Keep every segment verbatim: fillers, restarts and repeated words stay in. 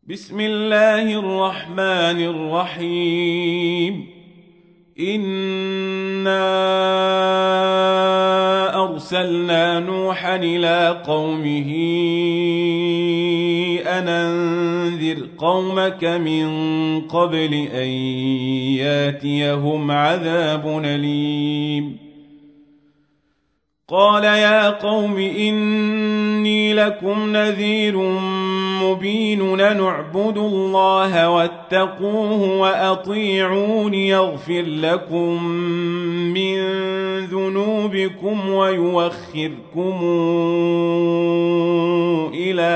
بسم الله الرحمن الرحيم. إنا أرسلنا نوحا إلى قومه أن أنذر قومك من قبل أن ياتيهم عذاب أليم. قال يا قوم إني لكم نذير مبين أن اعبدوا الله واتقوه وأطيعون يغفر لكم من ذنوبكم ويوخركم إلى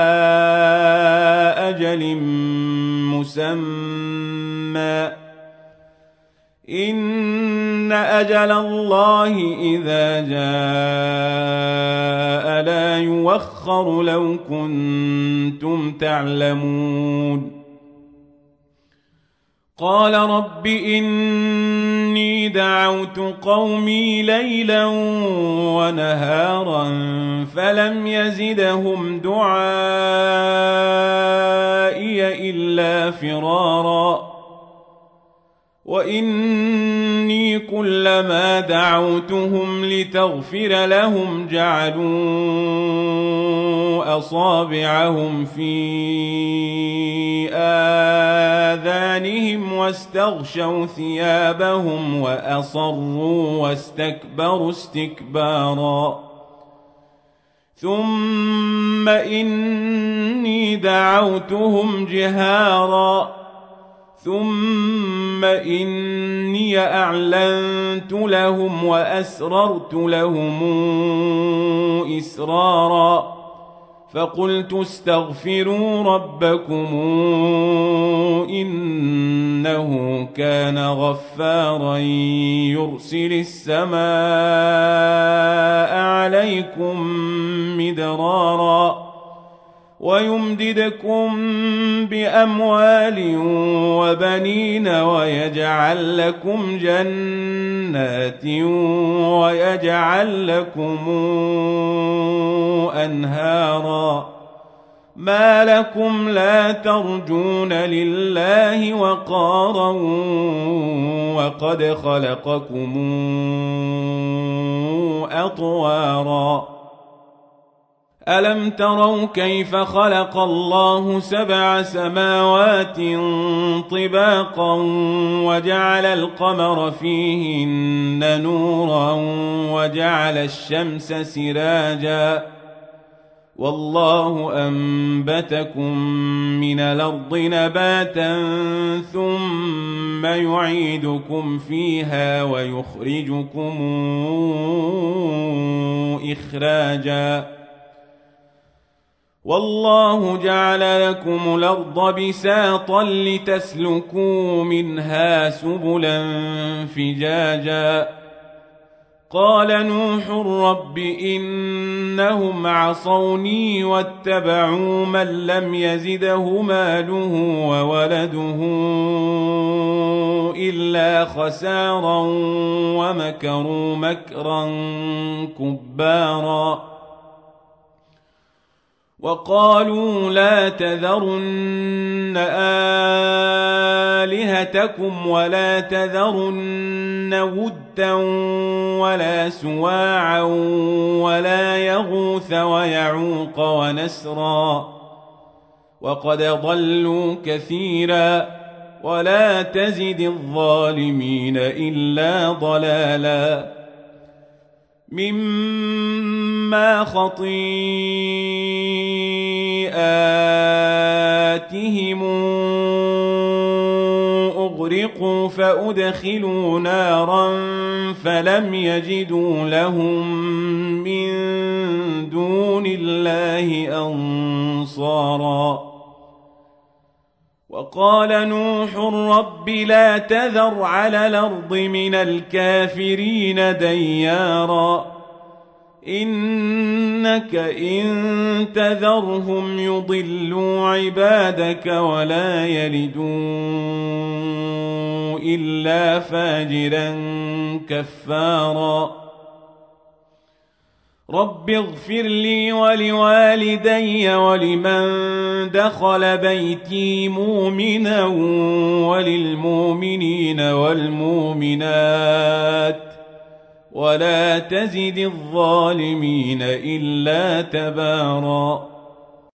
أجل مسمى إن أجل الله إذا جاء لا يوخر لو كنتم تعلمون. قال رب إني دعوت قومي ليلا ونهارا فلم يزدهم دعائي إلا فرارا وإني كلما دعوتهم لتغفر لهم جعلوا أصابعهم في آذانهم واستغشوا ثيابهم وأصروا واستكبروا استكبارا ثم إني دعوتهم جهارا ثم إني أعلنت لهم وأسررت لهم إسرارا فقلت استغفروا ربكم إنه كان غفارا يرسل السماء عليكم مدرارا ويمددكم بأموال وبنين ويجعل لكم جنات ويجعل لكم أنهارا ما لكم لا ترجون لله وقارا وقد خلقكم أطوارا ألم تروا كيف خلق الله سبع سماوات طباقا وجعل القمر فيهن نورا وجعل الشمس سراجا والله أنبتكم من الأرض نباتا ثم يعيدكم فيها ويخرجكم إخراجا والله جعل لكم الأرض بساطا لتسلكوا منها سبلا فجاجا قال نوح رب إنهم عصوني واتبعوا من لم يزده ماله وولده إلا خسارا ومكروا مكرا كبارا وقالوا لا تذرن آلهتكم ولا تذرن ودا ولا سواعا ولا يغوث ويعوق ونسرا وقد ضلوا كثيرا ولا تزد الظالمين إلا ضلالا مما خطيئاتهم أغرقوا فأدخلوا نارا فلم يجدوا لهم من دون الله أنصارا وقال نوح رب لا تذر على الأرض من الكافرين ديارا إنك إن تذرهم يضلوا عبادك ولا يلدوا إلا فاجرا كفارا رب اغفر لي ولوالدي ولمن دخل بيتي مؤمنا وللمؤمنين والمؤمنات ولا تزد الظالمين إلا تباراً